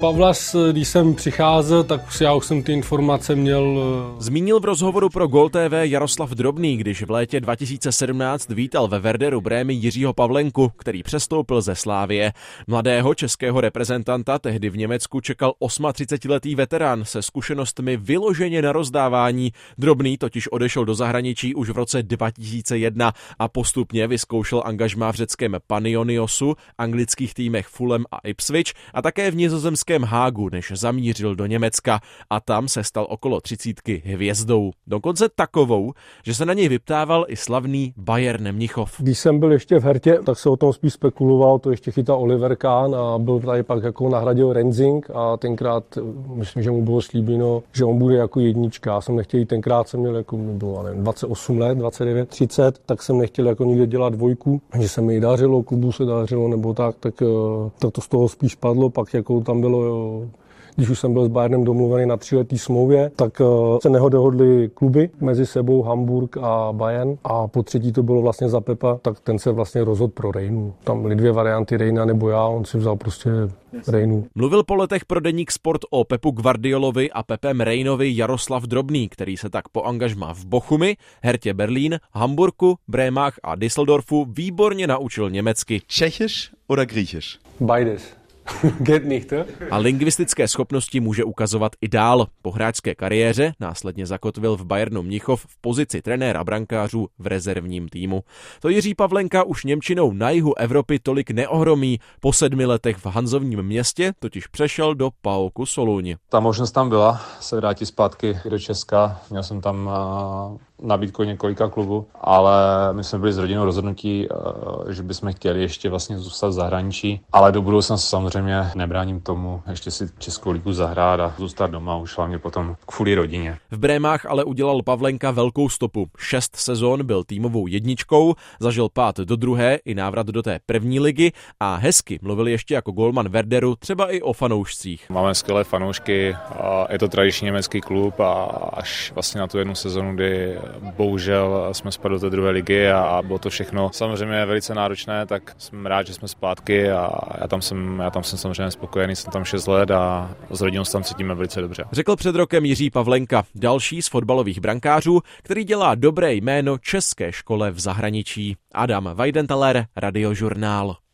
Pavlas, když jsem přicházel, tak já už jsem ty informace měl. Zmínil v rozhovoru pro Gól TV Jaroslav Drobný, když v létě 2017 vítal ve Werderu Brémy Jiřího Pavlenku, který přestoupil ze Slavie. Mladého českého reprezentanta tehdy v Německu čekal 38letý veterán se zkušenostmi vyloženě na rozdávání. Drobný totiž odešel do zahraničí už v roce 2001 a postupně vyzkoušel angažmá v řeckém Panionniosu, anglických týmech Fulham a Ipswich a také v nizozemském Hágu, než zamířil do Německa a tam se stal okolo 30 hvězdou. Dokonce takovou, že se na něj vyptával i slavný Bayern Mnichov. Když jsem byl ještě v Hertě, tak se o tom spíš spekuloval, to ještě chytal Oliver Kahn a byl tady pak jako nahradil Rensing a tenkrát myslím, že mu bylo slíbeno, že on bude jako jednička. Já jsem nechtěl jít, tenkrát jsem měl jako bylo, nevím, 28 let, 29, 30, tak jsem nechtěl jako nikde dělat dvojku, že se mi dařilo, klubu se dařilo nebo tak to z toho spíš padlo, pak jako tam bylo, když už jsem byl s Bayernem domluvený na 3letý smlouvě, tak se nedohodly kluby mezi sebou, Hamburg a Bayern. A po třetí to bylo vlastně za Pepa, tak ten se vlastně rozhodl pro Reinu. Tam byly dvě varianty, Reina nebo já, on si vzal prostě Reinu. Mluvil po letech pro deník Sport o Pepu Guardiolovi a Pepem Reinovi Jaroslav Drobný, který se tak po angažmá v Bochumi, Hertě Berlín, Hamburku, Brémách a Düsseldorfu výborně naučil německy. Čechisch oder Griechisch? Beides. Geht nicht, a lingvistické schopnosti může ukazovat i dál. Po hráčské kariéře následně zakotvil v Bayernu Mnichov v pozici trenéra brankářů v rezervním týmu. To Jiří Pavlenka už němčinou na jihu Evropy tolik neohromí. Po 7 letech v Hanzovním Městě totiž přešel do PAOKu Soluň. Ta možnost tam byla se vrátit zpátky do Česka. Měl jsem tam nabídku několika klubů, ale my jsme byli s rodinou rozhodnutí, že bychom chtěli ještě vlastně zůstat v zahraničí, ale do budoucna samozřejmě nebráním tomu ještě si Českou ligu zahrát a zůstat doma už hlavně potom kvůli rodině. V Brémách ale udělal Pavlenka velkou stopu. 6 sezon byl týmovou jedničkou, zažil pád do druhé i návrat do té první ligy a hezky mluvil ještě jako golman Werderu třeba i o fanoušcích. Máme skvělé fanoušky, je to tradiční německý klub a až vlastně na tu jednu sezonu, kdy bohužel jsme spadli do té druhé ligy a bylo to všechno samozřejmě velice náročné, tak jsem rád, že jsme zpátky a já tam jsem samozřejmě spokojený, jsem tam 6 let a s rodinou se tam cítíme velice dobře. Řekl před rokem Jiří Pavlenka, další z fotbalových brankářů, který dělá dobré jméno české škole v zahraničí. Adam Weidenthaler, Radiožurnál.